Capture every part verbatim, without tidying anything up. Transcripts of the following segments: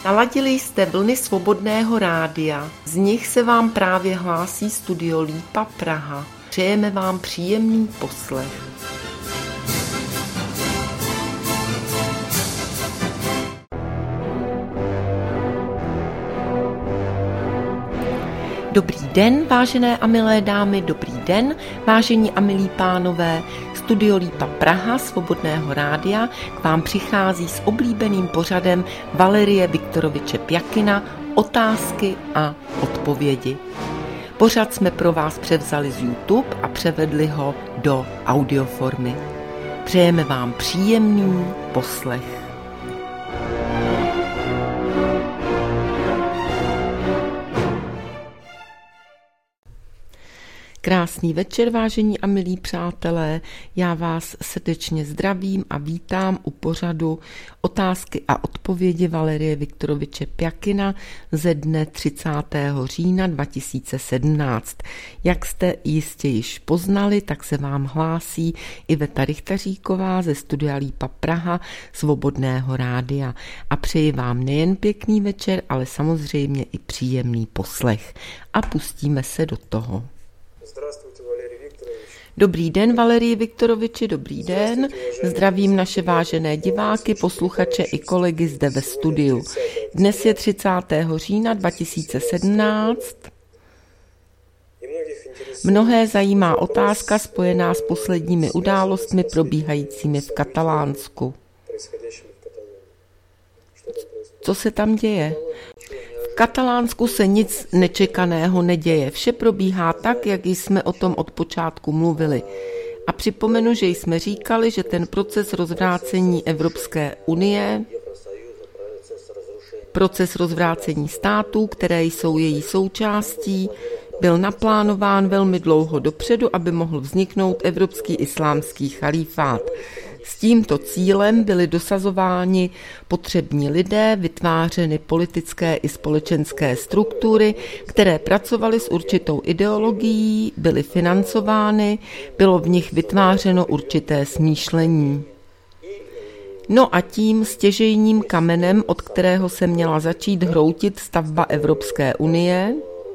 Naladili jste vlny Svobodného rádia, z nich se vám právě hlásí Studio Lípa Praha. Přejeme vám příjemný poslech. Dobrý den, vážené a milé dámy, dobrý den, vážení a milí pánové. Studio Lípa Praha Svobodného rádia k vám přichází s oblíbeným pořadem Valerie Viktoroviče Pjakina Otázky a odpovědi. Pořad jsme pro vás převzali z YouTube a převedli ho do audioformy. Přejeme vám příjemný poslech. Krásný večer, vážení a milí přátelé, já vás srdečně zdravím a vítám u pořadu Otázky a odpovědi Valerie Viktoroviče Pjakina ze dne třicátého října dva tisíce sedmnáct. Jak jste jistě již poznali, tak se vám hlásí Iveta Richtaříková ze Studia Lípa Praha Svobodného rádia a přeji vám nejen pěkný večer, ale samozřejmě i příjemný poslech. A pustíme se do toho. Dobrý den, Valerii Viktoroviči, dobrý den. Zdravím naše vážené diváky, posluchače i kolegy zde ve studiu. Dnes je třicátého října dva tisíce sedmnáct. Mnohé zajímá otázka spojená s posledními událostmi probíhajícími v Katalánsku. Co se tam děje? V Katalánsku se nic nečekaného neděje. Vše probíhá tak, jak jsme o tom od počátku mluvili. A připomenu, že jsme říkali, že ten proces rozvrácení Evropské unie, proces rozvrácení států, které jsou její součástí, byl naplánován velmi dlouho dopředu, aby mohl vzniknout Evropský islámský chalífát. S tímto cílem byly dosazováni potřební lidé, vytvářeny politické i společenské struktury, které pracovaly s určitou ideologií, byly financovány, bylo v nich vytvářeno určité smýšlení. No a tím stěžejním kamenem, od kterého se měla začít hroutit stavba Evropské unie,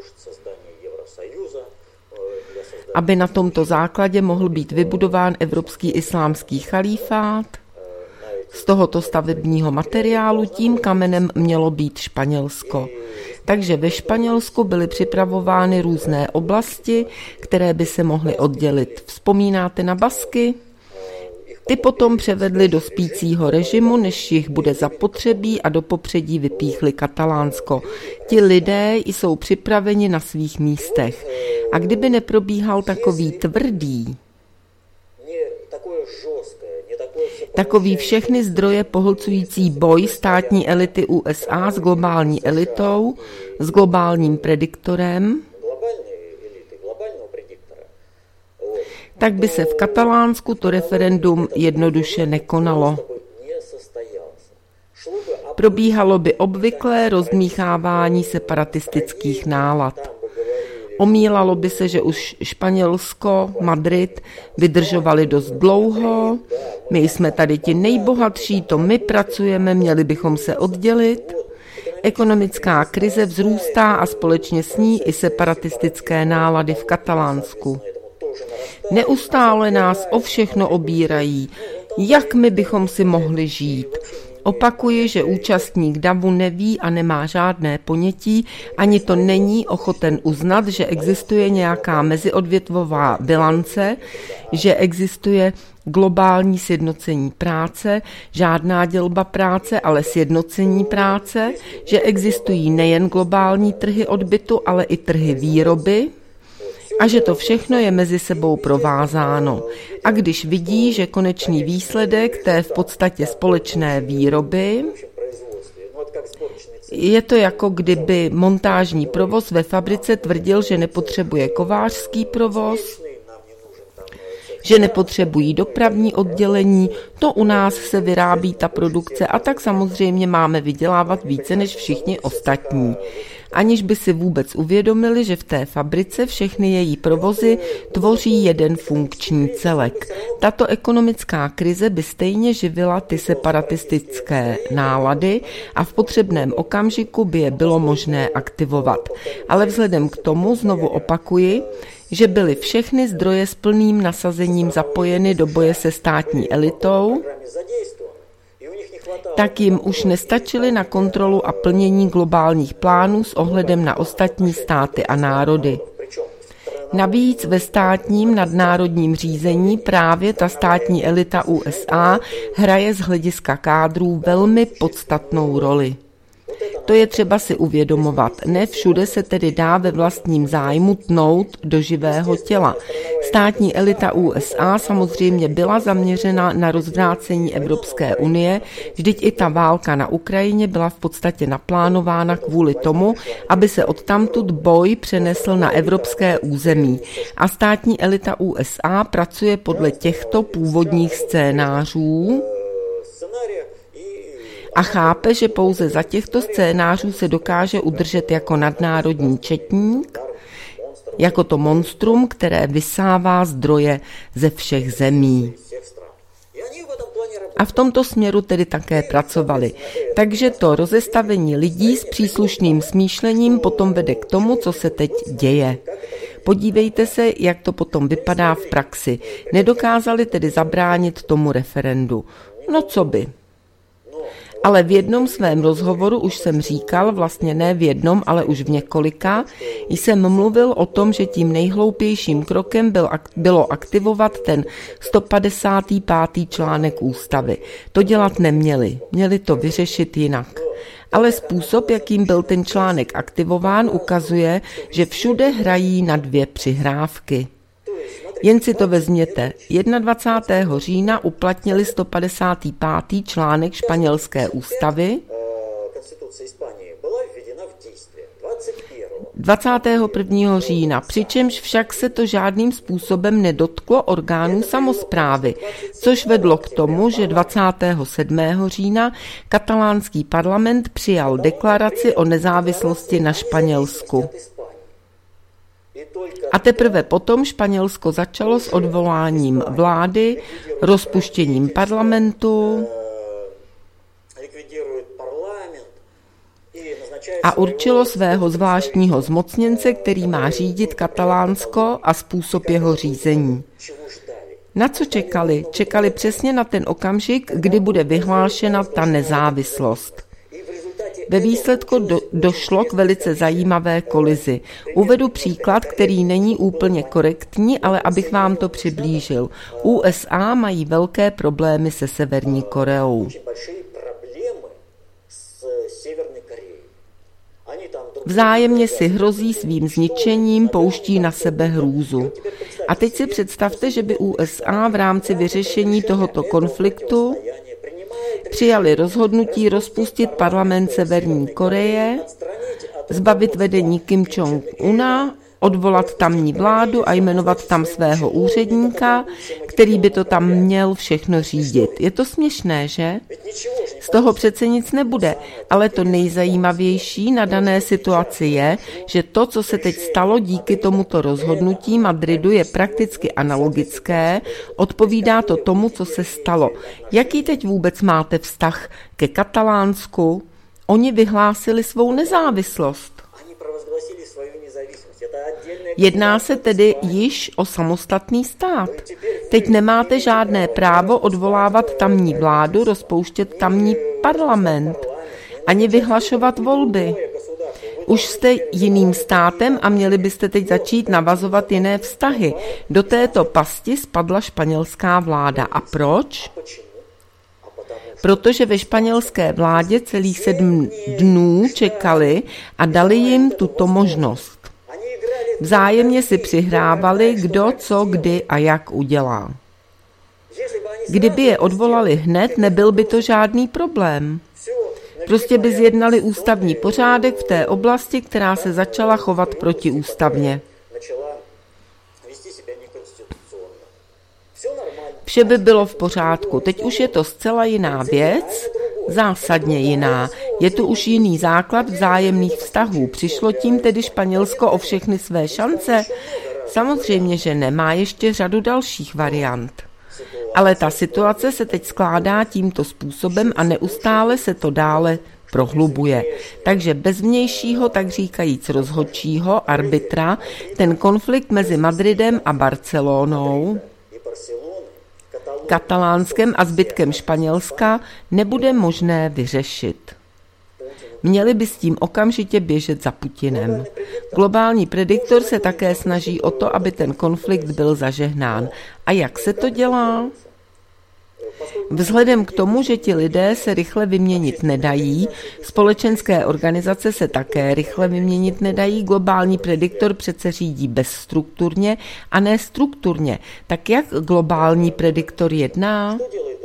aby na tomto základě mohl být vybudován Evropský islámský chalífát. Z tohoto stavebního materiálu tím kamenem mělo být Španělsko. Takže ve Španělsku byly připravovány různé oblasti, které by se mohly oddělit. Vzpomínáte na Basky? Ty potom převedli do spícího režimu, než jich bude zapotřebí, a do popředí vypíchli Katalánsko. Ti lidé jsou připraveni na svých místech. A kdyby neprobíhal takový tvrdý, takový všechny zdroje pohlcující boj státní elity U S A s globální elitou, s globálním prediktorem, tak by se v Katalánsku to referendum jednoduše nekonalo. Probíhalo by obvyklé rozdmíchávání separatistických nálad. Omílalo by se, že už Španělsko, Madrid vydržovali dost dlouho, my jsme tady ti nejbohatší, to my pracujeme, měli bychom se oddělit. Ekonomická krize vzrůstá a společně s ní i separatistické nálady v Katalánsku. Neustále nás o všechno obírají, jak my bychom si mohli žít. Opakuji, že účastník davu neví a nemá žádné ponětí, ani to není ochoten uznat, že existuje nějaká meziodvětvová bilance, že existuje globální sjednocení práce, žádná dělba práce, ale sjednocení práce, že existují nejen globální trhy odbytu, ale i trhy výroby, a že to všechno je mezi sebou provázáno. A když vidí, že konečný výsledek té v podstatě společné výroby, je to jako kdyby montážní provoz ve fabrice tvrdil, že nepotřebuje kovářský provoz, že nepotřebují dopravní oddělení, to u nás se vyrábí ta produkce a tak samozřejmě máme vydělávat více než všichni ostatní. Aniž by si vůbec uvědomili, že v té fabrice všechny její provozy tvoří jeden funkční celek. Tato ekonomická krize by stejně živila ty separatistické nálady a v potřebném okamžiku by je bylo možné aktivovat. Ale vzhledem k tomu, znovu opakuji, že byly všechny zdroje s plným nasazením zapojeny do boje se státní elitou, tak jim už nestačily na kontrolu a plnění globálních plánů s ohledem na ostatní státy a národy. Navíc ve státním nadnárodním řízení právě ta státní elita U S A hraje z hlediska kádrů velmi podstatnou roli. To je třeba si uvědomovat. Ne všude se tedy dá ve vlastním zájmu tnout do živého těla. Státní elita U S A samozřejmě byla zaměřena na rozvrácení Evropské unie, vždyť i ta válka na Ukrajině byla v podstatě naplánována kvůli tomu, aby se odtamtud boj přenesl na evropské území. A státní elita U S A pracuje podle těchto původních scénářů a chápe, že pouze za těchto scénářů se dokáže udržet jako nadnárodní četník, jako to monstrum, které vysává zdroje ze všech zemí. A v tomto směru tedy také pracovali. Takže to rozestavení lidí s příslušným smýšlením potom vede k tomu, co se teď děje. Podívejte se, jak to potom vypadá v praxi. Nedokázali tedy zabránit tomu referendu. No co by? Ale v jednom svém rozhovoru už jsem říkal, vlastně ne v jednom, ale už v několika, jsem mluvil o tom, že tím nejhloupějším krokem byl, bylo aktivovat ten sto padesátý pátý článek ústavy. To dělat neměli, měli to vyřešit jinak. Ale způsob, jakým byl ten článek aktivován, ukazuje, že všude hrají na dvě přihrávky. Jen si to vezměte. dvacátého prvního října uplatnili sto padesátý pátý článek španělské ústavy. dvacátého prvního října, přičemž však se to žádným způsobem nedotklo orgánů samosprávy, což vedlo k tomu, že dvacátého sedmého října katalánský parlament přijal deklaraci o nezávislosti na Španělsku. A teprve potom Španělsko začalo s odvoláním vlády, rozpuštěním parlamentu a určilo svého zvláštního zmocněnce, který má řídit Katalánsko a způsob jeho řízení. Na co čekali? Čekali přesně na ten okamžik, kdy bude vyhlášena ta nezávislost. Ve výsledku do, došlo k velice zajímavé kolizi. Uvedu příklad, který není úplně korektní, ale abych vám to přiblížil. U S A mají velké problémy se Severní Koreou. Vzájemně si hrozí svým zničením, pouští na sebe hrůzu. A teď si představte, že by U S A v rámci vyřešení tohoto konfliktu přijali rozhodnutí rozpustit parlament Severní Koreje, zbavit vedení Kim Jong-una, odvolat tamní vládu a jmenovat tam svého úředníka, který by to tam měl všechno řídit. Je to směšné, že? Z toho přece nic nebude, ale to nejzajímavější na dané situaci je, že to, co se teď stalo díky tomuto rozhodnutí Madridu, je prakticky analogické, odpovídá to tomu, co se stalo. Jaký teď vůbec máte vztah ke Katalánsku? Oni vyhlásili svou nezávislost. Jedná se tedy již o samostatný stát. Teď nemáte žádné právo odvolávat tamní vládu, rozpouštět tamní parlament, ani vyhlašovat volby. Už jste jiným státem a měli byste teď začít navazovat jiné vztahy. Do této pasti spadla španělská vláda. A proč? Protože ve španělské vládě celých sedm dnů čekali a dali jim tuto možnost. Vzájemně si přihrávali, kdo, co, kdy a jak udělá. Kdyby je odvolali hned, nebyl by to žádný problém. Prostě by zjednali ústavní pořádek v té oblasti, která se začala chovat protiústavně. Vše by bylo v pořádku. Teď už je to zcela jiná věc, zásadně jiná. Je tu už jiný základ vzájemných vztahů. Přišlo tím tedy Španělsko o všechny své šance? Samozřejmě, že nemá ještě řadu dalších variant. Ale ta situace se teď skládá tímto způsobem a neustále se to dále prohlubuje. Takže bez vnějšího, tak říkajíc rozhodčího, arbitra, ten konflikt mezi Madridem a Barcelonou, Katalánskem a zbytkem Španělska nebude možné vyřešit. Měli by s tím okamžitě běžet za Putinem. Globální prediktor se také snaží o to, aby ten konflikt byl zažehnán. A jak se to dělá? Vzhledem k tomu, že ti lidé se rychle vyměnit nedají, společenské organizace se také rychle vyměnit nedají, globální prediktor přece řídí bezstrukturně a ne strukturně. Tak jak globální prediktor jedná?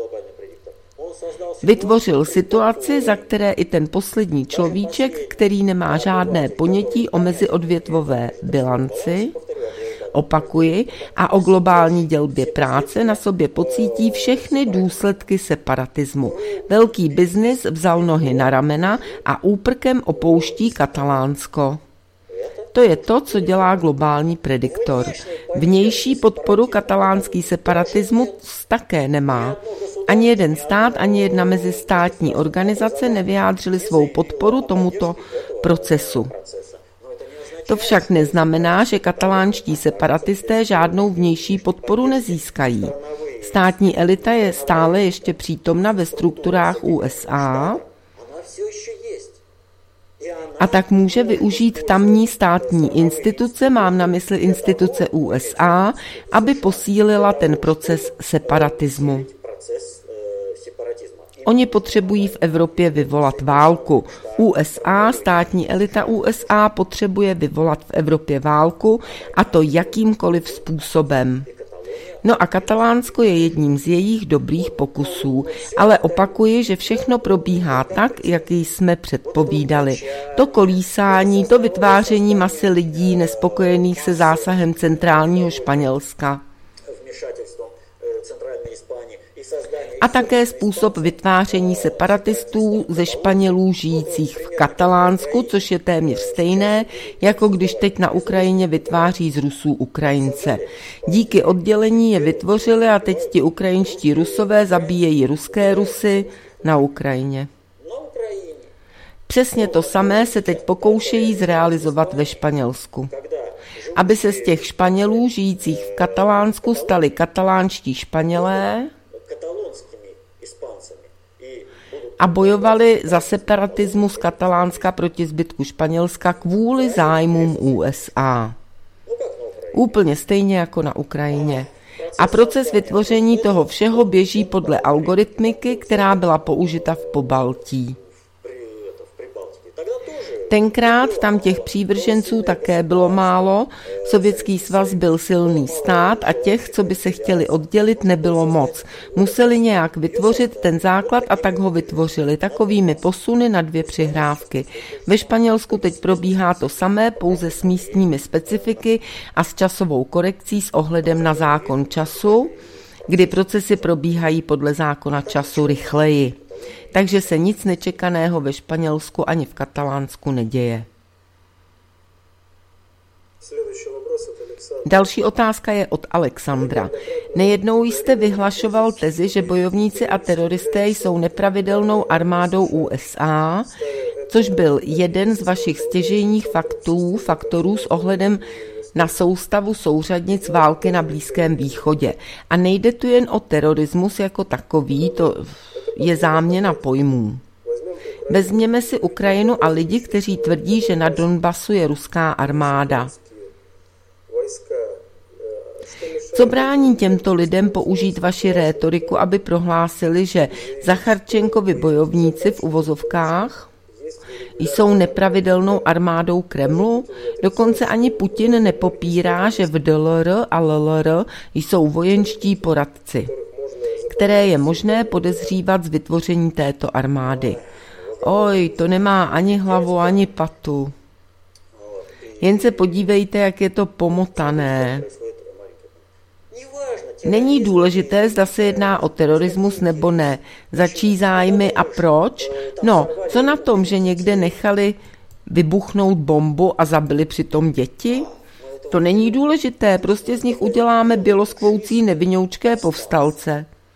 Vytvořil situaci, za které i ten poslední človíček, který nemá žádné ponětí o meziodvětvové bilanci, opakuji, a o globální dělbě práce na sobě pocítí všechny důsledky separatismu. Velký biznis vzal nohy na ramena a úprkem opouští Katalánsko. To je to, co dělá globální prediktor. Vnější podporu katalánský separatismus také nemá. Ani jeden stát, ani jedna mezistátní organizace nevyjádřili svou podporu tomuto procesu. To však neznamená, že katalánští separatisté žádnou vnější podporu nezískají. Státní elita je stále ještě přítomna ve strukturách U S A a tak může využít tamní státní instituce, mám na mysli instituce U S A, aby posílila ten proces separatismu. Oni potřebují v Evropě vyvolat válku. U S A, státní elita U S A potřebuje vyvolat v Evropě válku, a to jakýmkoliv způsobem. No a Katalánsko je jedním z jejich dobrých pokusů, ale opakuji, že všechno probíhá tak, jak jsme předpovídali. To kolísání, to vytváření masy lidí nespokojených se zásahem centrálního Španělska. A také způsob vytváření separatistů ze Španělů žijících v Katalánsku, což je téměř stejné, jako když teď na Ukrajině vytváří z Rusů Ukrajince. Díky oddělení je vytvořili a teď ti ukrajinští Rusové zabíjejí ruské Rusy na Ukrajině. Přesně to samé se teď pokoušejí zrealizovat ve Španělsku. Aby se z těch Španělů žijících v Katalánsku stali katalánští Španělé a bojovali za separatismus Katalánska proti zbytku Španělska kvůli zájmům U S A. Úplně stejně jako na Ukrajině. A proces vytvoření toho všeho běží podle algoritmiky, která byla použita v Pobaltí. Tenkrát tam těch přívrženců také bylo málo, Sovětský svaz byl silný stát a těch, co by se chtěli oddělit, nebylo moc. Museli nějak vytvořit ten základ a tak ho vytvořili takovými posuny na dvě přihrávky. Ve Španělsku teď probíhá to samé, pouze s místními specifiky a s časovou korekcí s ohledem na zákon času, kdy procesy probíhají podle zákona času rychleji. Takže se nic nečekaného ve Španělsku ani v Katalánsku neděje. Další otázka je od Alexandra. Nejednou jste vyhlašoval tezi, že bojovníci a teroristé jsou nepravidelnou armádou U S A, což byl jeden z vašich stěžejních faktů, faktorů s ohledem na soustavu souřadnic války na Blízkém východě. A nejde tu jen o terorismus jako takový, to je záměna pojmů. Vezměme si Ukrajinu a lidi, kteří tvrdí, že na Donbasu je ruská armáda. Co brání těmto lidem použít vaši rétoriku, aby prohlásili, že Zacharčenkovi bojovníci v uvozovkách jsou nepravidelnou armádou Kremlu? Dokonce ani Putin nepopírá, že v D L R a L L R jsou vojenští poradci, které je možné podezřívat z vytvoření této armády. Oj, to nemá ani hlavu, ani patu. Jen se podívejte, jak je to pomotané. Není důležité, zda se jedná o terorismus nebo ne. Za čí zájmy a proč? No, co na tom, že někde nechali vybuchnout bombu a zabili přitom děti? To není důležité, prostě z nich uděláme běloskvoucí nevinoučké povstalce.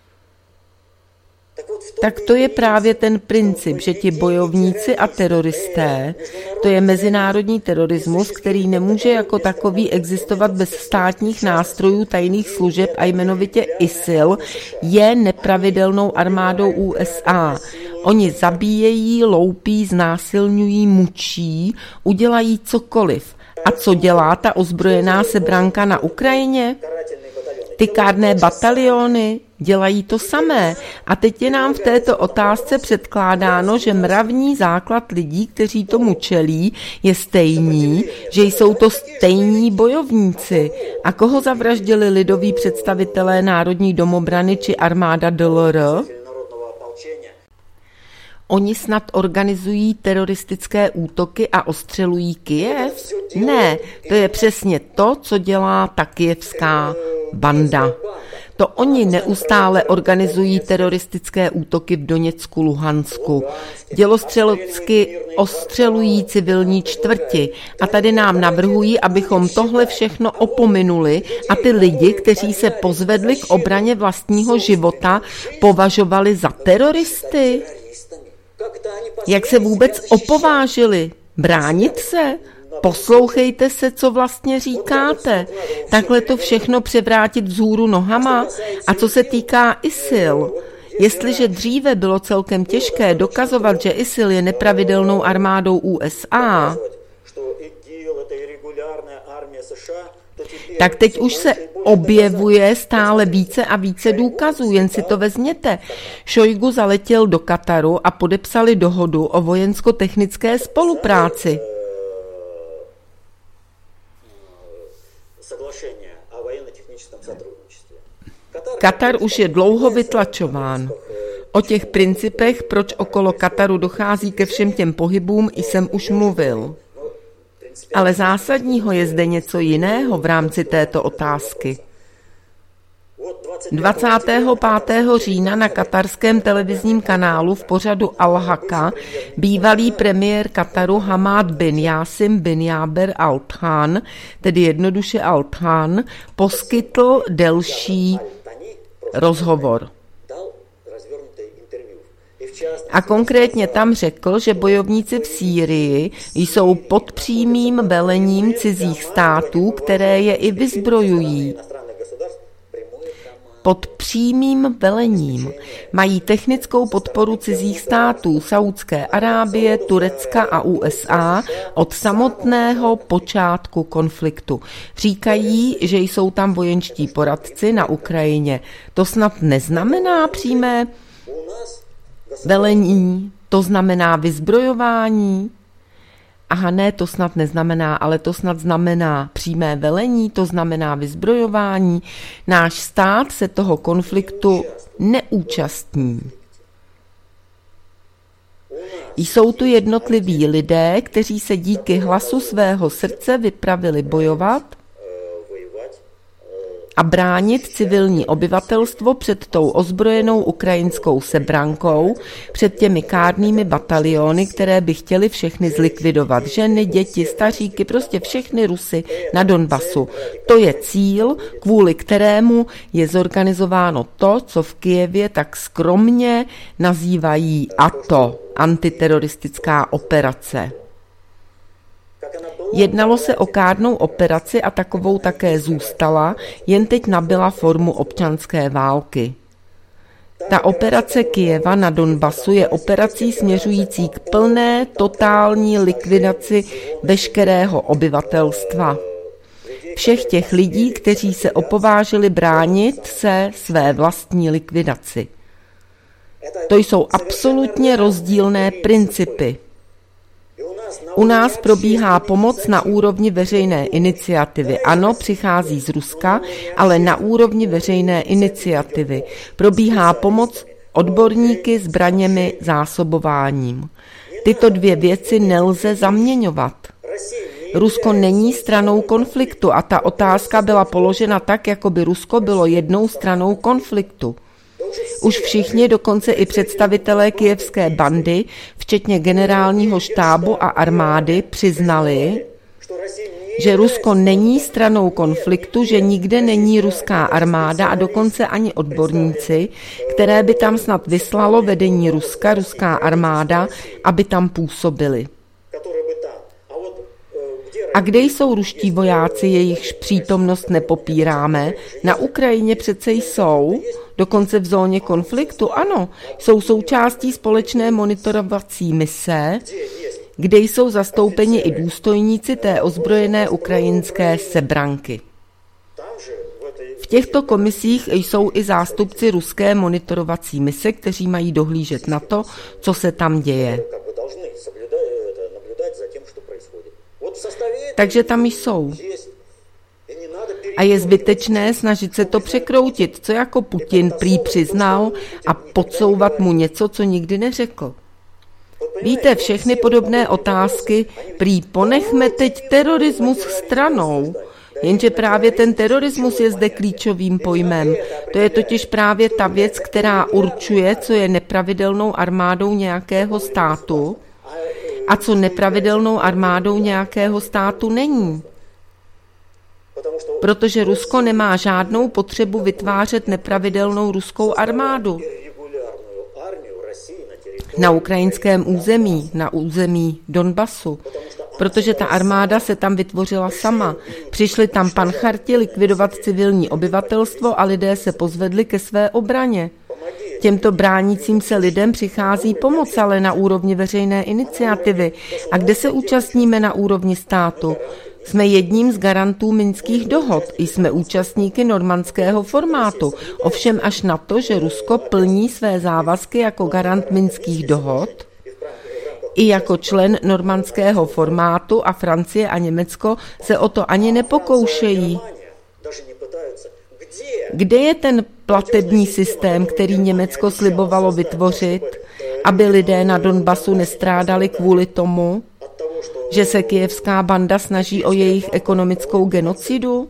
tak to je právě ten princip, že ti bojovníci a teroristé, to je mezinárodní terorismus, který nemůže jako takový existovat bez státních nástrojů tajných služeb a jmenovitě I S I L, je nepravidelnou armádou U S A. Oni zabíjejí, loupí, znásilňují, mučí, udělají cokoliv. A co dělá ta ozbrojená sebranka na Ukrajině? Ty kárné bataliony dělají to samé. A teď je nám v této otázce předkládáno, že mravní základ lidí, kteří tomu čelí, je stejný, že jsou to stejní bojovníci. A koho zavraždili lidoví představitelé Národní domobrany či armáda D L R? Oni snad organizují teroristické útoky a ostřelují Kyjev? Ne, to je přesně to, co dělá ta kyjevská banda. To oni neustále organizují teroristické útoky v Doněcku, Luhansku. Dělostřelecky ostřelují civilní čtvrti. A tady nám navrhují, abychom tohle všechno opominuli a ty lidi, kteří se pozvedli k obraně vlastního života, považovali za teroristy. Jak se vůbec opovážili bránit se? Poslouchejte se, co vlastně říkáte. Takhle to všechno převrátit vzhůru nohama. A co se týká I S I L, jestliže dříve bylo celkem těžké dokazovat, že I S I L je nepravidelnou armádou U S A, tak teď už se objevuje stále více a více důkazů, jen si to vezměte. Šojgu zaletěl do Kataru a podepsali dohodu o vojensko-technické spolupráci. Katar už je dlouho vytlačován. O těch principech, proč okolo Kataru dochází ke všem těm pohybům, jsem už mluvil. Ale zásadního je zde něco jiného v rámci této otázky. dvacátého pátého října na katarském televizním kanálu v pořadu Al-Haka bývalý premiér Kataru Hamad bin Jassim bin Jaber Al Thani, tedy jednoduše Al Thani, poskytl delší rozhovor. A konkrétně tam řekl, že bojovníci v Sýrii jsou pod přímým velením cizích států, které je i vyzbrojují. Pod přímým velením mají technickou podporu cizích států Saúdské Arábie, Turecka a U S A od samotného počátku konfliktu. Říkají, že jsou tam vojenští poradci na Ukrajině. To snad neznamená přímé velení, to znamená vyzbrojování? Aha, ne, to snad neznamená, ale to snad znamená přímé velení, to znamená vyzbrojování. Náš stát se toho konfliktu neúčastní. Jsou tu jednotliví lidé, kteří se díky hlasu svého srdce vypravili bojovat a bránit civilní obyvatelstvo před tou ozbrojenou ukrajinskou sebrankou, před těmi kárnými bataliony, které by chtěly všechny zlikvidovat. Ženy, děti, staříky, prostě všechny Rusy na Donbasu. To je cíl, kvůli kterému je zorganizováno to, co v Kyjevě tak skromně nazývají A T O, antiteroristická operace. Jednalo se o kárnou operaci a takovou také zůstala, jen teď nabyla formu občanské války. Ta operace Kyjeva na Donbasu je operací směřující k plné, totální likvidaci veškerého obyvatelstva. Všech těch lidí, kteří se opovážili bránit se své vlastní likvidaci. To jsou absolutně rozdílné principy. U nás probíhá pomoc na úrovni veřejné iniciativy. Ano, přichází z Ruska, ale na úrovni veřejné iniciativy. Probíhá pomoc odborníky, zbraněmi, zásobováním. Tyto dvě věci nelze zaměňovat. Rusko není stranou konfliktu a ta otázka byla položena tak, jako by Rusko bylo jednou stranou konfliktu. Už všichni, dokonce i představitelé kyjevské bandy, včetně generálního štábu a armády, přiznali, že Rusko není stranou konfliktu, že nikde není ruská armáda a dokonce ani odborníci, které by tam snad vyslalo vedení Ruska, ruská armáda, aby tam působili. A kde jsou ruští vojáci, jejichž přítomnost nepopíráme? Na Ukrajině přece jsou, dokonce v zóně konfliktu, ano, jsou součástí společné monitorovací mise, kde jsou zastoupeni i důstojníci té ozbrojené ukrajinské Sebranky. V těchto komisích jsou i zástupci ruské monitorovací mise, kteří mají dohlížet na to, co se tam děje. Takže tam jsou. A je zbytečné snažit se to překroutit, co jako Putin prý přiznal a podsouvat mu něco, co nikdy neřekl. Víte, všechny podobné otázky prý ponechme teď terorismus stranou, jenže právě ten terorismus je zde klíčovým pojmem. To je totiž právě ta věc, která určuje, co je nepravidelnou armádou nějakého státu a co nepravidelnou armádou nějakého státu není. Protože Rusko nemá žádnou potřebu vytvářet nepravidelnou ruskou armádu na ukrajinském území, na území Donbasu, protože ta armáda se tam vytvořila sama. Přišli tam pancharti likvidovat civilní obyvatelstvo a lidé se pozvedli ke své obraně. Těmto bránícím se lidem přichází pomoc, ale na úrovni veřejné iniciativy. A kde se účastníme na úrovni státu? Jsme jedním z garantů minských dohod, jsme účastníky normandského formátu, ovšem až na to, že Rusko plní své závazky jako garant minských dohod i jako člen normandského formátu a Francie a Německo se o to ani nepokoušejí. Kde je ten platební systém, který Německo slibovalo vytvořit, aby lidé na Donbasu nestrádali kvůli tomu, že se kyjevská banda snaží o jejich ekonomickou genocidu?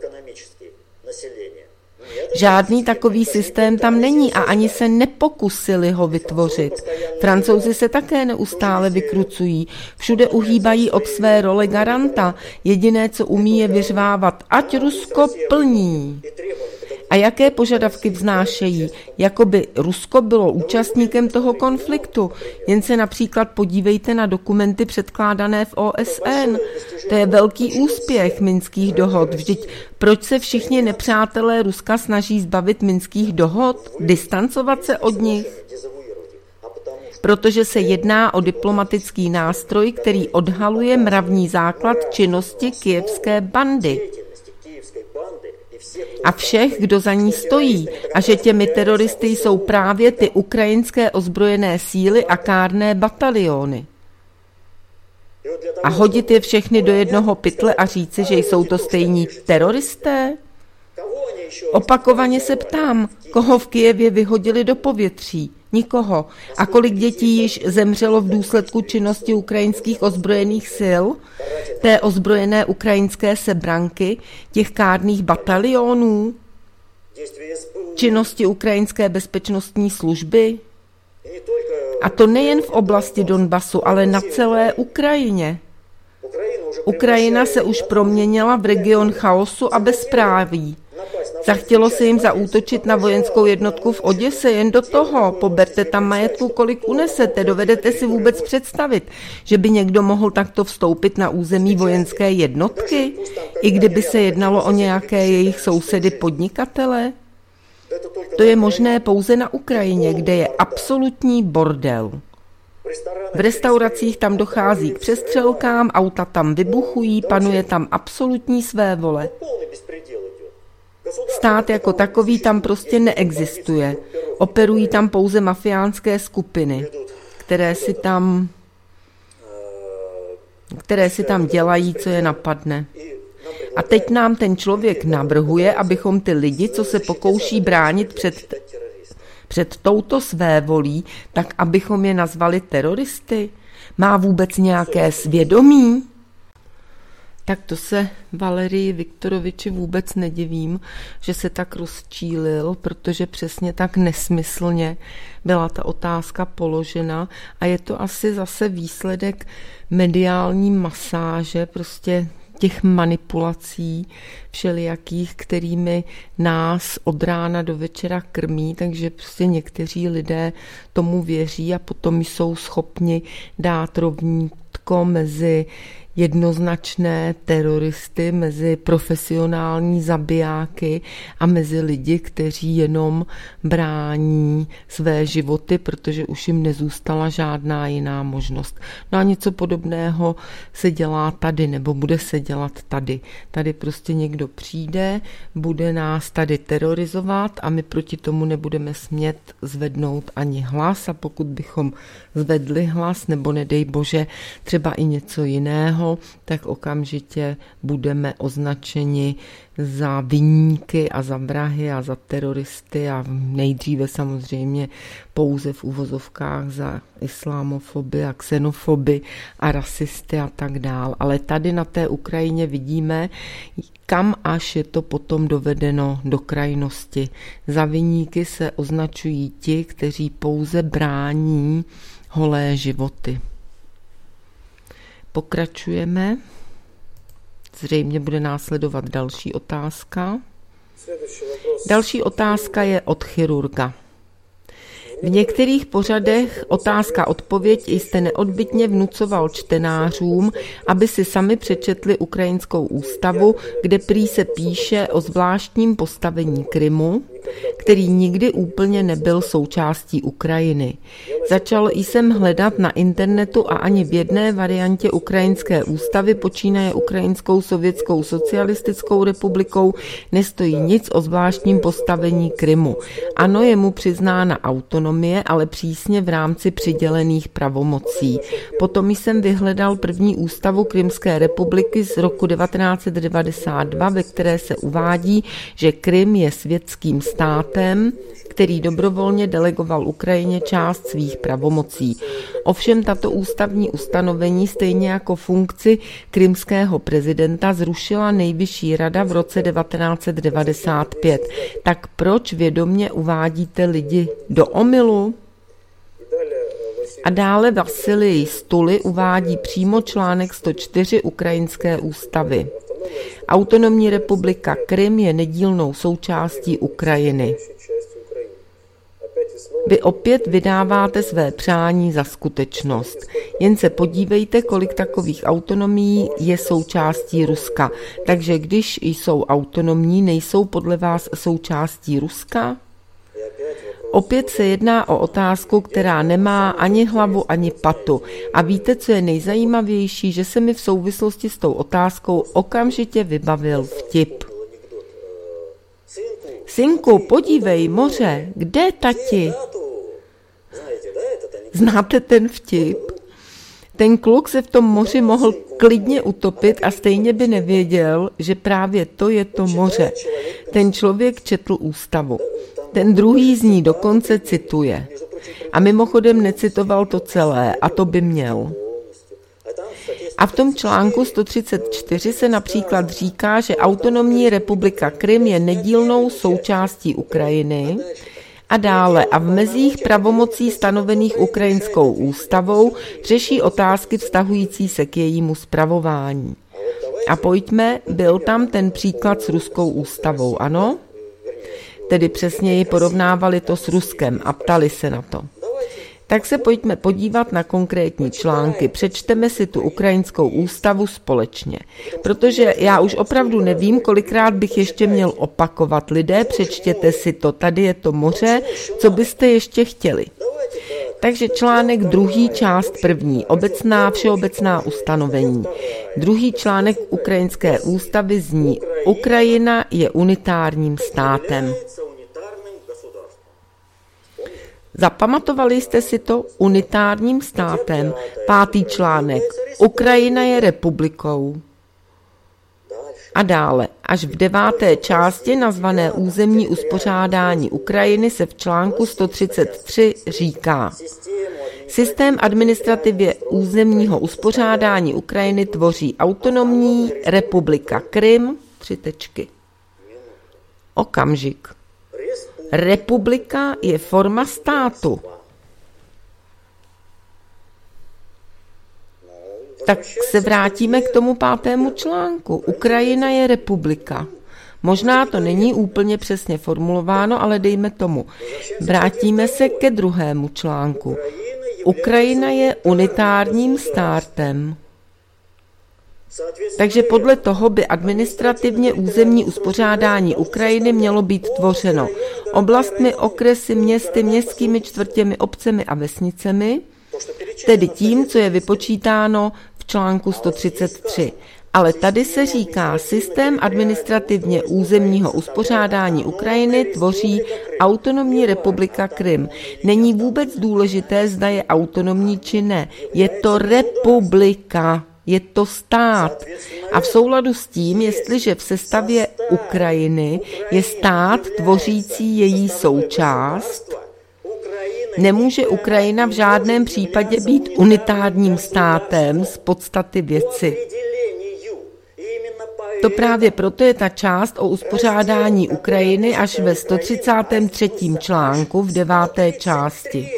Žádný takový systém tam není a ani se nepokusili ho vytvořit. Francouzi se také neustále vykrucují. Všude uhýbají od své role garanta. Jediné, co umí, je vyřvávat, ať Rusko plní. A jaké požadavky vznášejí? Jakoby Rusko bylo účastníkem toho konfliktu. Jen se například podívejte na dokumenty předkládané v O S N. To je velký úspěch minských dohod. Vždyť proč se všichni nepřátelé Ruska snaží zbavit minských dohod? Distancovat se od nich? Protože se jedná o diplomatický nástroj, který odhaluje mravní základ činnosti kyjevské bandy a všech, kdo za ní stojí, a že těmi teroristy jsou právě ty ukrajinské ozbrojené síly a kárné bataliony. A hodit je všechny do jednoho pytle a říci, že jsou to stejní teroristé? Opakovaně se ptám, koho v Kyjevě vyhodili do povětří? Nikoho. A kolik dětí již zemřelo v důsledku činnosti ukrajinských ozbrojených sil, té ozbrojené ukrajinské Sebranky, těch kárných batalionů, činnosti ukrajinské bezpečnostní služby? A to nejen v oblasti Donbasu, ale na celé Ukrajině. Ukrajina se už proměnila v region chaosu a bezpráví. Zachtělo se jim zaútočit na vojenskou jednotku v Oděse, jen do toho. Poberte tam majetku, kolik unesete. Dovedete si vůbec představit, že by někdo mohl takto vstoupit na území vojenské jednotky, i kdyby se jednalo o nějaké jejich sousedy podnikatele? To je možné pouze na Ukrajině, kde je absolutní bordel. V restauracích tam dochází k přestřelkám, auta tam vybuchují, panuje tam absolutní svévole. Stát jako takový tam prostě neexistuje. Operují tam pouze mafiánské skupiny, které si tam, které si tam dělají, co je napadne. A teď nám ten člověk navrhuje, abychom ty lidi, co se pokouší bránit před, před touto svévolí, tak abychom je nazvali teroristy? Má vůbec nějaké svědomí? Tak to se Valerii Viktoroviči vůbec nedivím, že se tak rozčílil, protože přesně tak nesmyslně byla ta otázka položena a je to asi zase výsledek mediální masáže, prostě těch manipulací všelijakých, kterými nás od rána do večera krmí, takže prostě někteří lidé tomu věří a potom jsou schopni dát rovnítko mezi jednoznačné teroristy, mezi profesionální zabijáky a mezi lidi, kteří jenom brání své životy, protože už jim nezůstala žádná jiná možnost. No a něco podobného se dělá tady, nebo bude se dělat tady. Tady prostě někdo přijde, bude nás tady terorizovat a my proti tomu nebudeme smět zvednout ani hlas, a pokud bychom zvedli hlas, nebo nedej bože třeba i něco jiného, tak okamžitě budeme označeni za viníky a za vrahy a za teroristy a nejdříve samozřejmě pouze v uvozovkách za islámofoby a xenofoby a rasisty a tak dál. Ale tady na té Ukrajině vidíme, kam až je to potom dovedeno do krajnosti. Za viníky se označují ti, kteří pouze brání holé životy. Pokračujeme. Zřejmě bude následovat další otázka. Další otázka je od chirurga. V některých pořadech otázka odpověď jste neodbytně vnucoval čtenářům, aby si sami přečetli ukrajinskou ústavu, kde prý se píše o zvláštním postavení Krymu, který nikdy úplně nebyl součástí Ukrajiny. Začal jsem hledat na internetu a ani v jedné variantě ukrajinské ústavy, počínaje Ukrajinskou sovětskou socialistickou republikou, nestojí nic o zvláštním postavení Krymu. Ano, je mu přiznána autonomie, ale přísně v rámci přidělených pravomocí. Potom jsem vyhledal první ústavu Krymské republiky z roku devatenáct set devadesát dva, ve které se uvádí, že Krym je světským státem, který dobrovolně delegoval Ukrajině část svých pravomocí. Ovšem tato ústavní ustanovení stejně jako funkci krymského prezidenta zrušila Nejvyšší rada v roce devatenáct set devadesát pět. Tak proč vědomě uvádíte lidi do omylu? A dále Vasilij Stuly uvádí přímo článek sto čtyři ukrajinské ústavy. Autonomní republika Krym je nedílnou součástí Ukrajiny. Vy opět vydáváte své přání za skutečnost. Jen se podívejte, kolik takových autonomií je součástí Ruska. Takže když jsou autonomní, nejsou podle vás součástí Ruska? Opět se jedná o otázku, která nemá ani hlavu, ani patu. A víte, co je nejzajímavější, že se mi v souvislosti s tou otázkou okamžitě vybavil vtip. Synku, podívej, moře, kde tati? Znáte ten vtip? Ten kluk se v tom moři mohl klidně utopit a stejně by nevěděl, že právě to je to moře. Ten člověk četl ústavu. Ten druhý z ní dokonce cituje. A mimochodem necitoval to celé, a to by měl. A v tom článku sto třicet čtyři se například říká, že autonomní republika Krym je nedílnou součástí Ukrajiny a dále a v mezích pravomocí stanovených ukrajinskou ústavou řeší otázky vztahující se k jejímu spravování. A pojďme, byl tam ten příklad s ruskou ústavou, ano? Tedy přesněji porovnávali to s Ruskem a ptali se na to. Tak se pojďme podívat na konkrétní články. Přečteme si tu ukrajinskou ústavu společně. Protože já už opravdu nevím, kolikrát bych ještě měl opakovat. Lidé, přečtěte si to. Tady je to moře. Co byste ještě chtěli? Takže článek druhý, část první. Obecná, všeobecná ustanovení. Druhý článek ukrajinské ústavy zní: Ukrajina je unitárním státem. Zapamatovali jste si to? Unitárním státem. Pátý článek. Ukrajina je republikou. A dále, až v deváté části nazvané územní uspořádání Ukrajiny se v článku sto třicet tři říká: Systém administrativě územního uspořádání Ukrajiny tvoří autonomní republika Krym, tři tečky. Okamžik. Republika je forma státu. Tak se vrátíme k tomu pátému článku. Ukrajina je republika. Možná to není úplně přesně formulováno, ale dejme tomu. Vrátíme se ke druhému článku. Ukrajina je unitárním státem. Takže podle toho by administrativně územní uspořádání Ukrajiny mělo být tvořeno oblastmi, okresy, městy, městskými čtvrtěmi, obcemi a vesnicemi, tedy tím, co je vypočítáno v článku sto třicet tři. Ale tady se říká, systém administrativně územního uspořádání Ukrajiny tvoří autonomní republika Krym. Není vůbec důležité, zda je autonomní či ne. Je to republika. Je to stát. A v souladu s tím, jestliže v sestavě Ukrajiny je stát tvořící její součást, nemůže Ukrajina v žádném případě být unitárním státem z podstaty věci. To právě proto je ta část o uspořádání Ukrajiny až ve sto třicátém třetím článku v deváté části.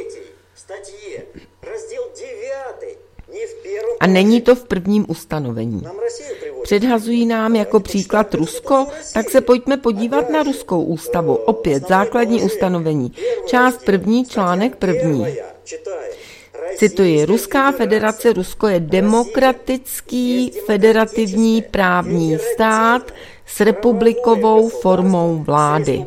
A není to v prvním ustanovení. Předhazují nám jako příklad Rusko, tak se pojďme podívat na ruskou ústavu. Opět základní ustanovení. Část první, článek první. Cituji, Ruská federace, Rusko je demokratický federativní právní stát s republikovou formou vlády.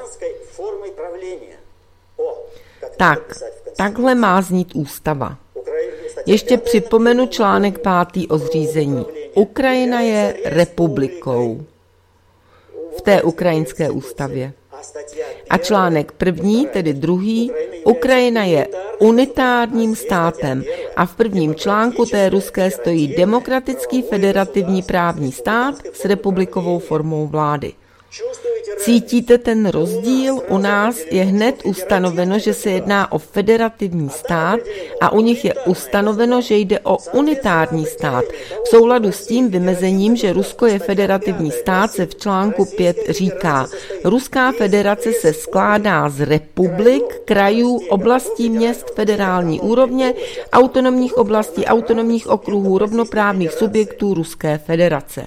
Tak, takhle má znít ústava. Ještě připomenu článek pátý o zřízení. Ukrajina je republikou v té ukrajinské ústavě. A článek první, tedy druhý, Ukrajina je unitárním státem a v prvním článku té ruské stojí demokratický federativní právní stát s republikovou formou vlády. Cítíte ten rozdíl? U nás je hned ustanoveno, že se jedná o federativní stát a u nich je ustanoveno, že jde o unitární stát. V souladu s tím vymezením, že Rusko je federativní stát, se v článku pět říká, Ruská federace se skládá z republik, krajů, oblastí, měst federální úrovně, autonomních oblastí, autonomních okruhů, rovnoprávných subjektů Ruské federace.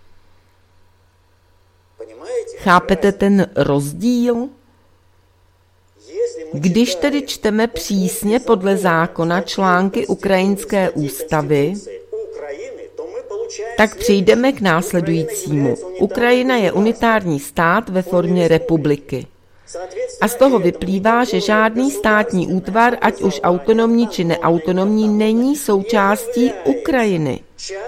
Chápete ten rozdíl? Když tedy čteme přísně podle zákona články ukrajinské ústavy, tak přijdeme k následujícímu. Ukrajina je unitární stát ve formě republiky. A z toho vyplývá, že žádný státní útvar, ať už autonomní či neautonomní, není součástí Ukrajiny.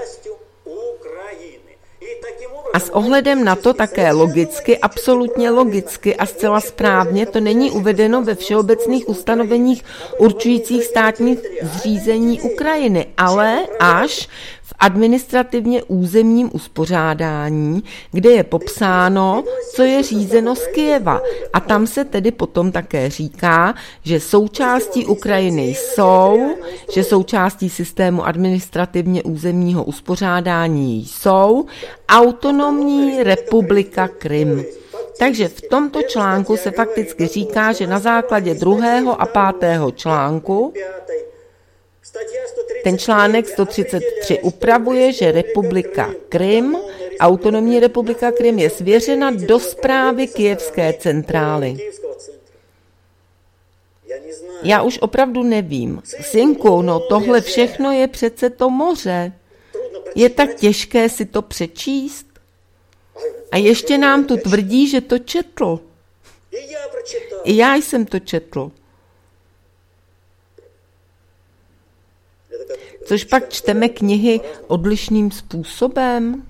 A s ohledem na to také logicky, absolutně logicky a zcela správně to není uvedeno ve všeobecných ustanoveních určujících státní zřízení Ukrajiny, ale až v administrativně územním uspořádání, kde je popsáno, co je řízeno z Kyjeva. A tam se tedy potom také říká, že součástí Ukrajiny jsou, že součástí systému administrativně územního uspořádání jsou autonomní republika Krym. Takže v tomto článku se fakticky říká, že na základě druhého a pátého článku ten článek sto třicet tři upravuje, že republika Krym, autonomní republika Krym je svěřena do správy kyjevské centrály. Já už opravdu nevím. Synku, no tohle všechno je přece to moře. Je tak těžké si to přečíst? A ještě nám tu tvrdí, že to četl. I já jsem to četl. Což pak čteme knihy odlišným způsobem?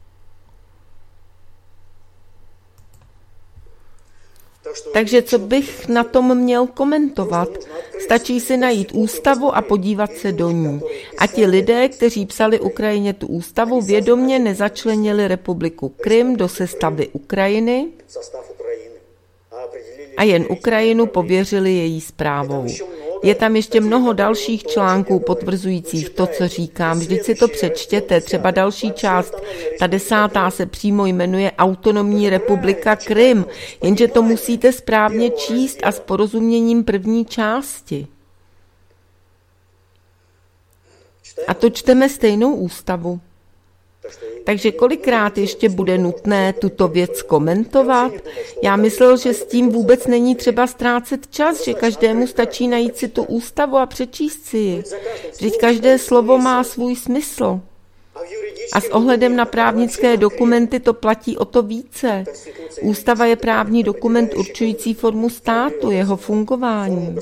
Takže co bych na tom měl komentovat? Stačí si najít ústavu a podívat se do ní. A ti lidé, kteří psali Ukrajině tu ústavu, vědomě nezačlenili republiku Krym do sestavy Ukrajiny a jen Ukrajinu pověřili její správou. Je tam ještě mnoho dalších článků potvrzujících to, co říkám. Vždyť si to přečtěte. Třeba další část, ta desátá, se přímo jmenuje Autonomní republika Krym, jenže to musíte správně číst a s porozuměním první části. A to čteme stejnou ústavu. Takže kolikrát ještě bude nutné tuto věc komentovat? Já myslel, že s tím vůbec není třeba ztrácet čas, že každému stačí najít si tu ústavu a přečíst si ji. Vždyť každé slovo má svůj smysl. A s ohledem na právnické dokumenty to platí o to více. Ústava je právní dokument určující formu státu, jeho fungování.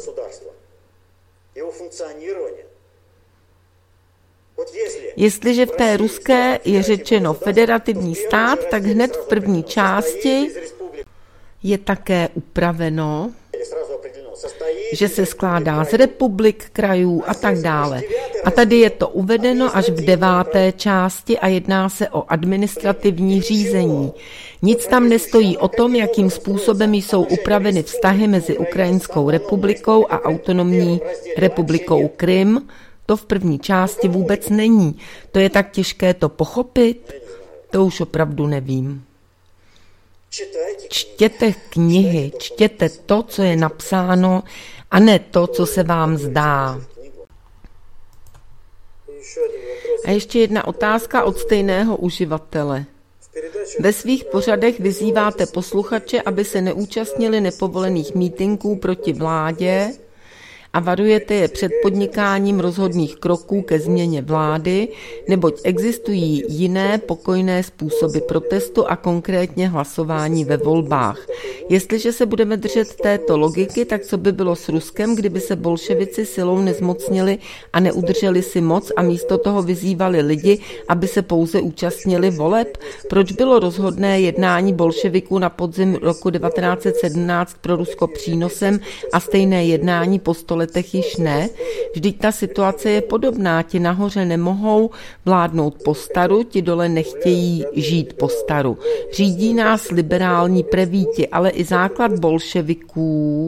Jestliže v té ruské je řečeno federativní stát, tak hned v první části je také upraveno, že se skládá z republik, krajů a tak dále. A tady je to uvedeno až v deváté části a jedná se o administrativní řízení. Nic tam nestojí o tom, jakým způsobem jsou upraveny vztahy mezi Ukrajinskou republikou a autonomní republikou Krym. To v první části vůbec není. To je tak těžké to pochopit? To už opravdu nevím. Čtěte knihy, čtěte to, co je napsáno, a ne to, co se vám zdá. A ještě jedna otázka od stejného uživatele. Ve svých pořadech vyzýváte posluchače, aby se neúčastnili nepovolených mítinků proti vládě a varujete je před podnikáním rozhodných kroků ke změně vlády, neboť existují jiné pokojné způsoby protestu a konkrétně hlasování ve volbách. Jestliže se budeme držet této logiky, tak co by bylo s Ruskem, kdyby se bolševici silou nezmocnili a neudrželi si moc a místo toho vyzývali lidi, aby se pouze účastnili voleb? Proč bylo rozhodné jednání bolševiků na podzim roku devatenáct set sedmnáct pro Rusko přínosem a stejné jednání po sto letech již ne? Vždyť ta situace je podobná. Ti nahoře nemohou vládnout po staru, ti dole nechtějí žít po staru. Řídí nás liberální prevíti, ale i základ bolševiků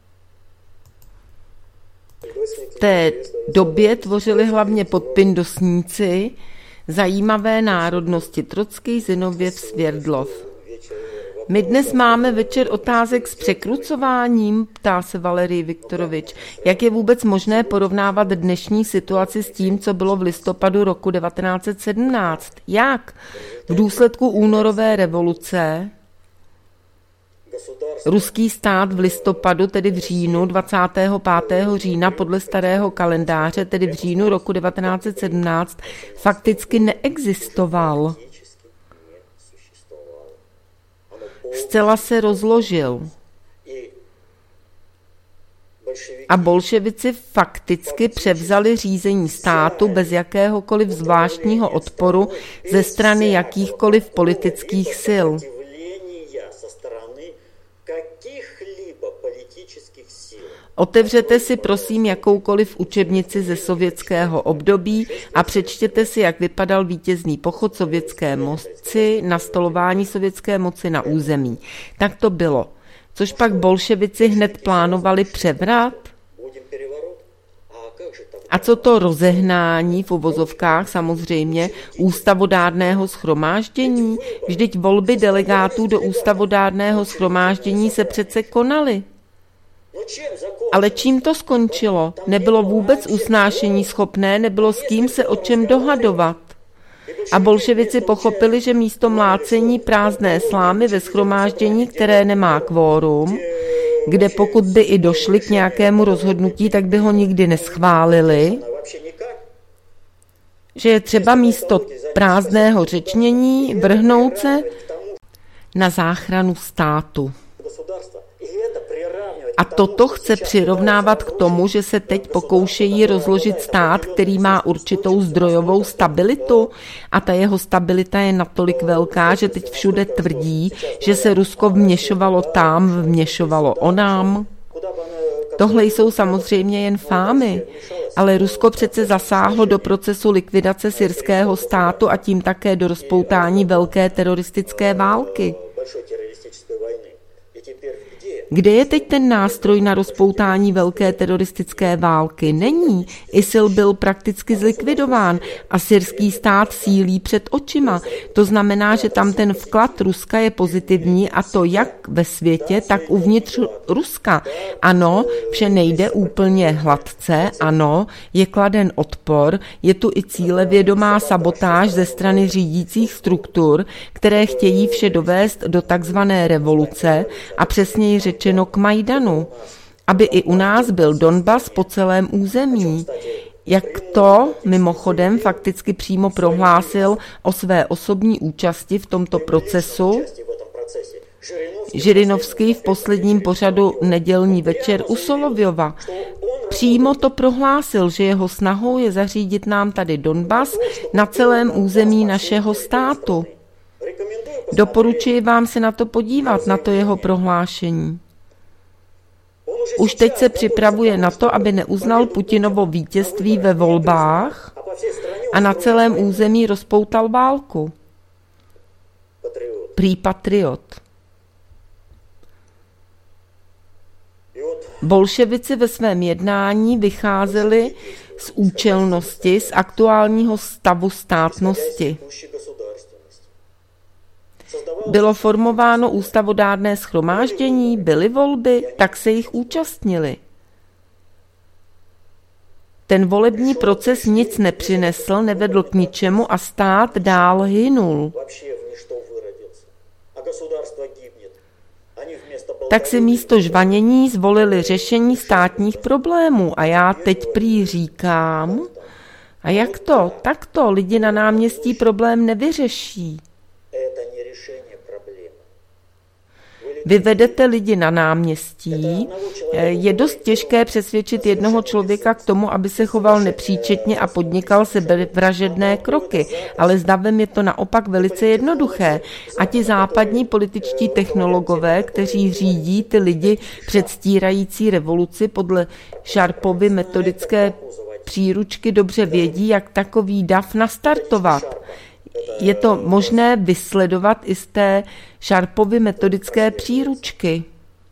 v té době tvořili hlavně podpindosníci zajímavé národnosti Trockij, Zinovjev, Sverdlov. My dnes máme večer otázek s překrucováním, ptá se Valerij Viktorovič. Jak je vůbec možné porovnávat dnešní situaci s tím, co bylo v listopadu roku devatenáct set sedmnáct? Jak? V důsledku únorové revoluce ruský stát v listopadu, tedy v říjnu, dvacátého pátého října podle starého kalendáře, tedy v říjnu roku devatenáct set sedmnáct, fakticky neexistoval. Zcela se rozložil. A bolševici fakticky převzali řízení státu bez jakéhokoliv zvláštního odporu ze strany jakýchkoliv politických sil. Otevřete si prosím jakoukoliv učebnici ze sovětského období a přečtěte si, jak vypadal vítězný pochod sovětské moci, nastolování sovětské moci na území. Tak to bylo. Což pak bolševici hned plánovali převrat? A co to rozehnání v uvozovkách samozřejmě ústavodárného shromáždění? Vždyť volby delegátů do ústavodárného shromáždění se přece konaly. Ale čím to skončilo? Nebylo vůbec usnášení schopné, nebylo s kým se o čem dohadovat. A bolševici pochopili, že místo mlácení prázdné slámy ve shromáždění, které nemá kvórum, kde pokud by i došli k nějakému rozhodnutí, tak by ho nikdy neschválili, že je třeba místo prázdného řečnění vrhnout se na záchranu státu. A toto chce přirovnávat k tomu, že se teď pokoušejí rozložit stát, který má určitou zdrojovou stabilitu a ta jeho stabilita je natolik velká, že teď všude tvrdí, že se Rusko vměšovalo tam, vměšovalo onám. Tohle jsou samozřejmě jen fámy, ale Rusko přece zasáhlo do procesu likvidace syrského státu a tím také do rozpoutání velké teroristické války. Kde je teď ten nástroj na rozpoutání velké teroristické války? Není. ISIL byl prakticky zlikvidován a syrský stát sílí před očima. To znamená, že tam ten vklad Ruska je pozitivní a to jak ve světě, tak uvnitř Ruska. Ano, vše nejde úplně hladce, ano, je kladen odpor, je tu i cílevědomá sabotáž ze strany řídících struktur, které chtějí vše dovést do takzvané revoluce a přesněji řečeno k Majdanu, aby i u nás byl Donbas po celém území. Jak to mimochodem fakticky přímo prohlásil o své osobní účasti v tomto procesu Žirinovský v posledním pořadu Nedělní večer u Solovyova. Přímo to prohlásil, že jeho snahou je zařídit nám tady Donbas na celém území našeho státu. Doporučuji vám se na to podívat, na to jeho prohlášení. Už teď se připravuje na to, aby neuznal Putinovo vítězství ve volbách a na celém území rozpoutal válku. Prý patriot. Bolševici ve svém jednání vycházeli z účelnosti, z aktuálního stavu státnosti. Bylo formováno ústavodárné shromáždění, byly volby, tak se jich účastnili. Ten volební proces nic nepřinesl, nevedl k ničemu a stát dál hynul. Tak si místo žvanění zvolili řešení státních problémů a já teď prý říkám, a jak to, tak to lidi na náměstí problém nevyřeší. Vyvedete lidi na náměstí, je dost těžké přesvědčit jednoho člověka k tomu, aby se choval nepříčetně a podnikal sebevražedné kroky, ale s davem je to naopak velice jednoduché. A ti západní političtí technologové, kteří řídí ty lidi předstírající revoluci podle Sharpovy metodické příručky, dobře vědí, jak takový dav nastartovat. Je to možné vysledovat i z té Sharpovy metodické příručky.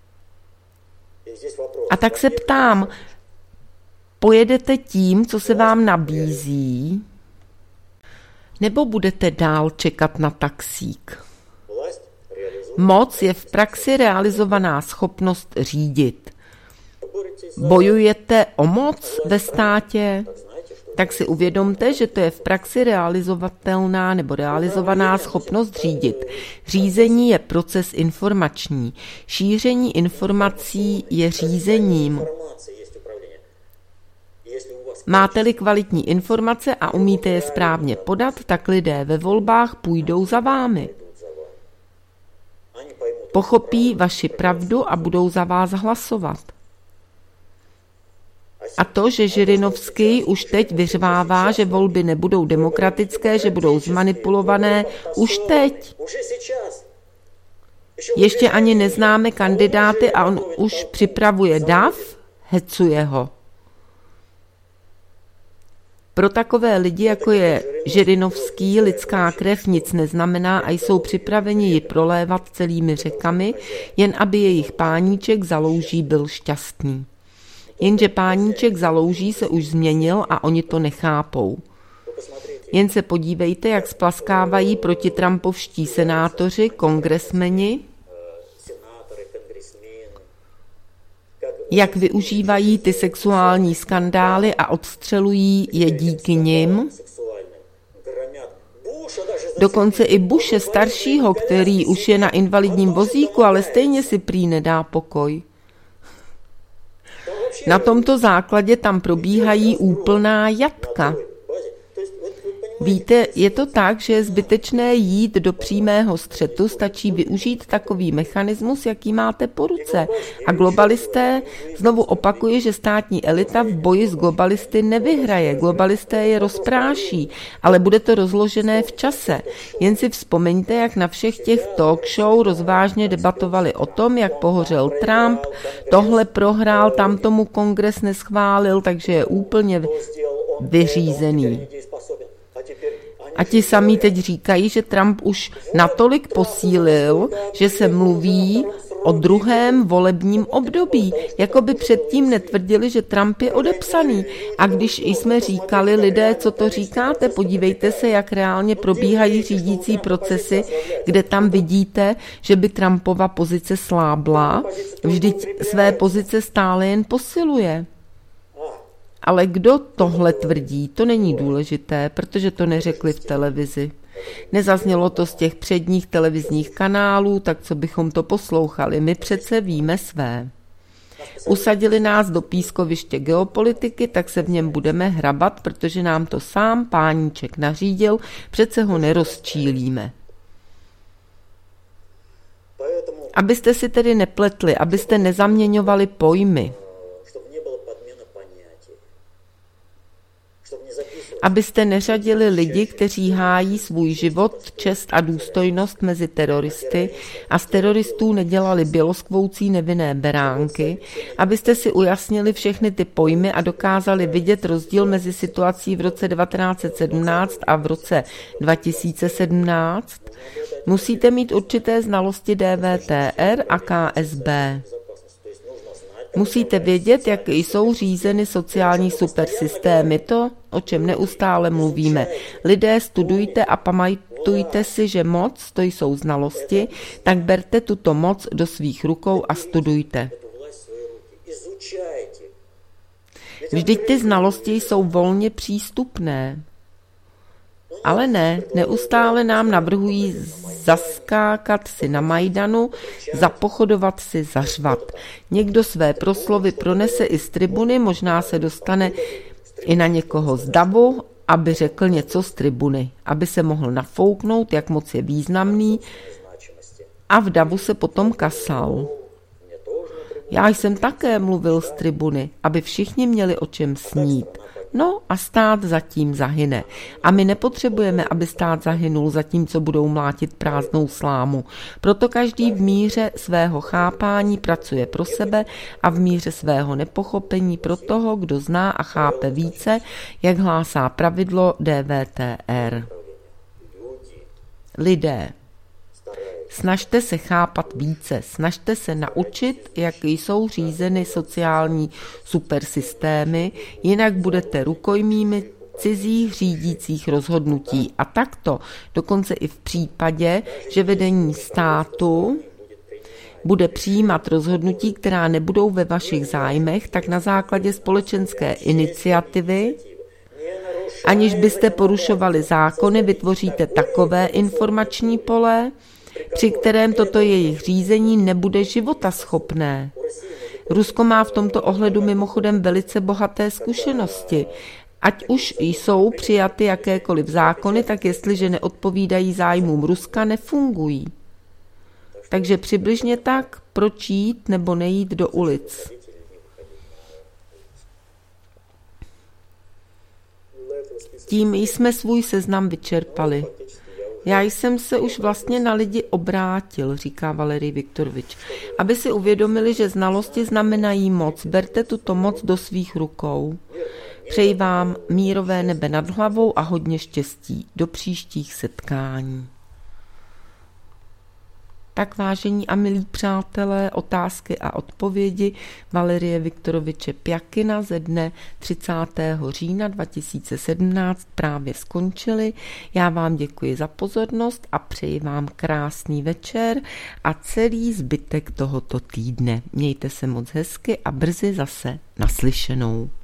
A tak se ptám, pojedete tím, co se vám nabízí, nebo budete dál čekat na taxík? Moc je v praxi realizovaná schopnost řídit. Bojujete o moc ve státě? Tak si uvědomte, že to je v praxi realizovatelná nebo realizovaná schopnost řídit. Řízení je proces informační. Šíření informací je řízením. Máte-li kvalitní informace a umíte je správně podat, tak lidé ve volbách půjdou za vámi. Pochopí vaši pravdu a budou za vás hlasovat. A to, že Žirinovský už teď vyřvává, že volby nebudou demokratické, že budou zmanipulované, už teď. Ještě ani neznáme kandidáty a on už připravuje dav, hecuje ho. Pro takové lidi, jako je Žirinovský, lidská krev nic neznamená a jsou připraveni ji prolévat celými řekami, jen aby jejich páníček za louží byl šťastný. Jenže páníček za louží se už změnil a oni to nechápou. Jen se podívejte, jak splaskávají protitrampovští senátoři, kongresmeni, jak využívají ty sexuální skandály a odstřelují je díky nim. Dokonce i Bushe staršího, který už je na invalidním vozíku, ale stejně si prý nedá pokoj. Na tomto základě tam probíhají úplná jatka. Víte, je to tak, že je zbytečné jít do přímého střetu, stačí využít takový mechanismus, jaký máte po ruce. A globalisté, znovu opakuji, že státní elita v boji s globalisty nevyhraje. Globalisté je rozpráší, ale bude to rozložené v čase. Jen si vzpomeňte, jak na všech těch talk show rozvážně debatovali o tom, jak pohořel Trump, tohle prohrál, tam tomu kongres neschválil, takže je úplně vyřízený. A ti sami teď říkají, že Trump už natolik posílil, že se mluví o druhém volebním období. Jako by předtím netvrdili, že Trump je odepsaný. A když jsme říkali, lidé, co to říkáte, podívejte se, jak reálně probíhají řídící procesy, kde tam vidíte, že by Trumpova pozice slábla, vždyť své pozice stále jen posiluje. Ale kdo tohle tvrdí, to není důležité, protože to neřekli v televizi. Nezaznělo to z těch předních televizních kanálů, tak co bychom to poslouchali, my přece víme své. Usadili nás do pískoviště geopolitiky, tak se v něm budeme hrabat, protože nám to sám páníček nařídil, přece ho nerozčílíme. Abyste si tedy nepletli, abyste nezaměňovali pojmy. Abyste neřadili lidi, kteří hájí svůj život, čest a důstojnost mezi teroristy a z teroristů nedělali běloskvoucí nevinné beránky, abyste si ujasnili všechny ty pojmy a dokázali vidět rozdíl mezi situací v roce devatenáct set sedmnáct a v roce dva tisíce sedmnáct, musíte mít určité znalosti D V T R a K S B. Musíte vědět, jak jsou řízeny sociální supersystémy, to, o čem neustále mluvíme. Lidé, studujte a pamatujte si, že moc, to jsou znalosti, tak berte tuto moc do svých rukou a studujte. Vždyť ty znalosti jsou volně přístupné. Ale ne, neustále nám navrhují zaskákat si na Majdanu, zapochodovat si, zařvat. Někdo své proslovy pronese i z tribuny, možná se dostane i na někoho z davu, aby řekl něco z tribuny, aby se mohl nafouknout, jak moc je významný, a v davu se potom kasal. Já jsem také mluvil z tribuny, aby všichni měli o čem snít. No a stát zatím zahyne. A my nepotřebujeme, aby stát zahynul, zatímco budou mlátit prázdnou slámu. Proto každý v míře svého chápání pracuje pro sebe a v míře svého nepochopení pro toho, kdo zná a chápe více, jak hlásá pravidlo D V T R. Lidé, snažte se chápat více, snažte se naučit, jak jsou řízeny sociální supersystémy, jinak budete rukojmími cizích řídících rozhodnutí. A takto, dokonce i v případě, že vedení státu bude přijímat rozhodnutí, která nebudou ve vašich zájmech, tak na základě společenské iniciativy, aniž byste porušovali zákony, vytvoříte takové informační pole, při kterém toto jejich řízení nebude životaschopné. Rusko má v tomto ohledu mimochodem velice bohaté zkušenosti. Ať už jsou přijaty jakékoliv zákony, tak jestliže neodpovídají zájmům Ruska, nefungují. Takže přibližně tak, proč jít nebo nejít do ulic. Tím jsme svůj seznam vyčerpali. Já jsem se už vlastně na lidi obrátil, říká Valerij Viktorovič, aby si uvědomili, že znalosti znamenají moc. Berte tuto moc do svých rukou. Přeji vám mírové nebe nad hlavou a hodně štěstí. Do příštích setkání. Tak vážení a milí přátelé, otázky a odpovědi Valerije Viktoroviče Pjakina ze dne třicátého října dva tisíce sedmnáct právě skončily. Já vám děkuji za pozornost a přeji vám krásný večer a celý zbytek tohoto týdne. Mějte se moc hezky a brzy zase naslyšenou.